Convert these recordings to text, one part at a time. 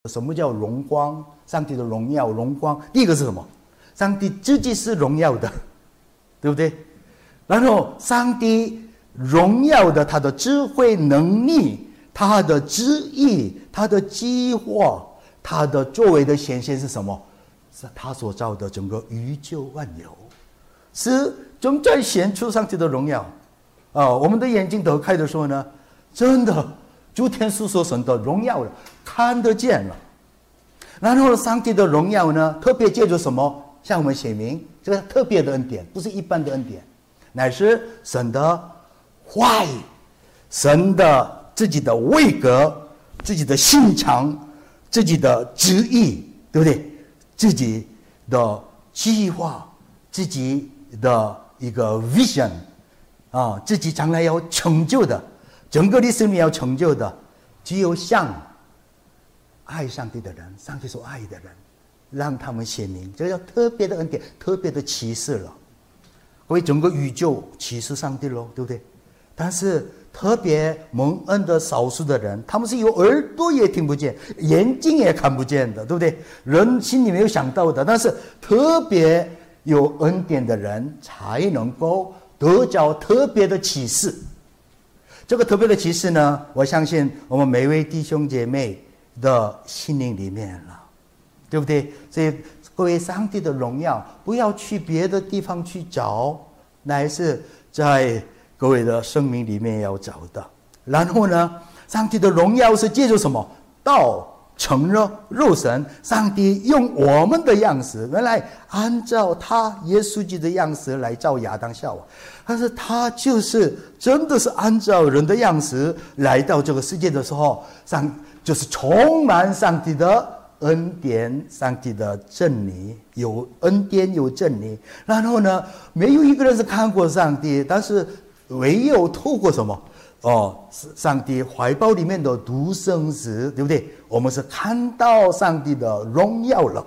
什么叫荣光？上帝的荣耀、荣光，第一个是什么？上帝自己是荣耀的，对不对？然后上帝荣耀的他的智慧能力，他的旨意，他的计划，他的作为的显现是什么？是他所造的整个宇宙万有，是正在显出上帝的荣耀。我们的眼睛得开的时候呢，真的诸天诉说神的荣耀了，看得见了。然后上帝的荣耀呢，特别借助什么？向我们显明这个特别的恩典，不是一般的恩典，乃是神的话语，神的自己的位格，自己的心肠，自己的旨意，对不对？自己的计划，自己的一个 vision 自己将来要成就的，整个历史里面要成就的，只有向爱上帝的人，上帝所爱的人，让他们显明，这叫特别的恩典，特别的启示了。为整个宇宙启示上帝咯，对不对？但是特别蒙恩的少数的人，他们是有耳朵也听不见，眼睛也看不见的，对不对？人心里没有想到的，但是特别有恩典的人才能够得着特别的启示。这个特别的启示呢，我相信我们每位弟兄姐妹的心灵里面了，对不对？所以各位，上帝的荣耀不要去别的地方去找，乃是在各位的生命里面要找的。然后呢，上帝的荣耀是借助什么？道成了肉身，上帝用我们的样式，原来按照他耶稣基督的样式来造亚当夏娃，但是他就是真的是按照人的样式来到这个世界的时候，就是充满上帝的恩典，上帝的真理，有恩典有真理。然后呢，没有一个人是看过上帝，但是唯有透过什么？上帝怀抱里面的独生子，对不对？我们是看到上帝的荣耀了。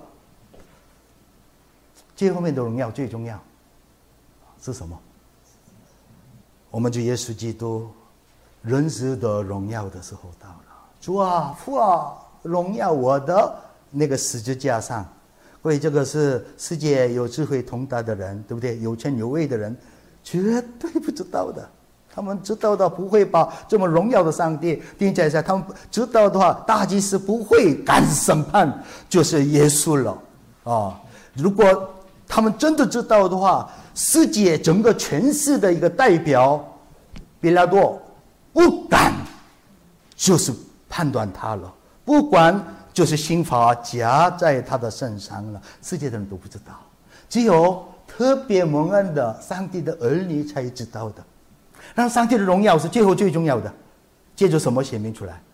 最后面的荣耀最重要是什么？我们主耶稣基督人子的荣耀的时候到了。主啊，父啊，荣耀我的那个十字架上。所以这个是世界有智慧通达的人，对不对？有权有位的人绝对不知道的。他们知道的不会把这么荣耀的上帝钉在他们知道的话，大祭司不会赶审判，就是耶稣了如果他们真的知道的话，世界整个权势的一个代表比拉多不敢就是判断他了，不管就是刑罚加在他的身上了，世界的人都不知道，只有特别蒙恩的上帝的儿女才知道的。让上帝的荣耀是最后最重要的，借着什么显明出来？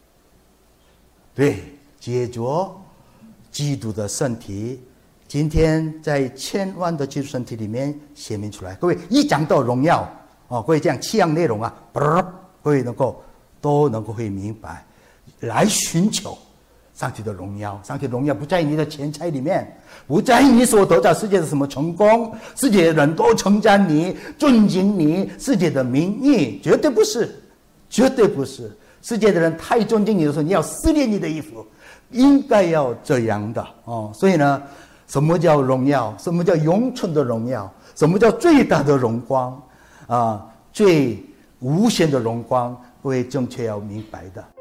对，借着基督的身体，今天在千万的基督身体里面显明出来。各位一讲到荣耀各位这样7样内容各位都能够会明白，来寻求上帝的荣耀。上帝的荣耀不在你的钱财里面，不在你所得到世界的什么成功，世界的人都称赞你尊敬你，世界的名誉，绝对不是，绝对不是。世界的人太尊敬你的时候，你要撕裂你的衣服，应该要这样的所以呢，什么叫荣耀？什么叫永存的荣耀？什么叫最大的荣光最无限的荣光？各位正确要明白的。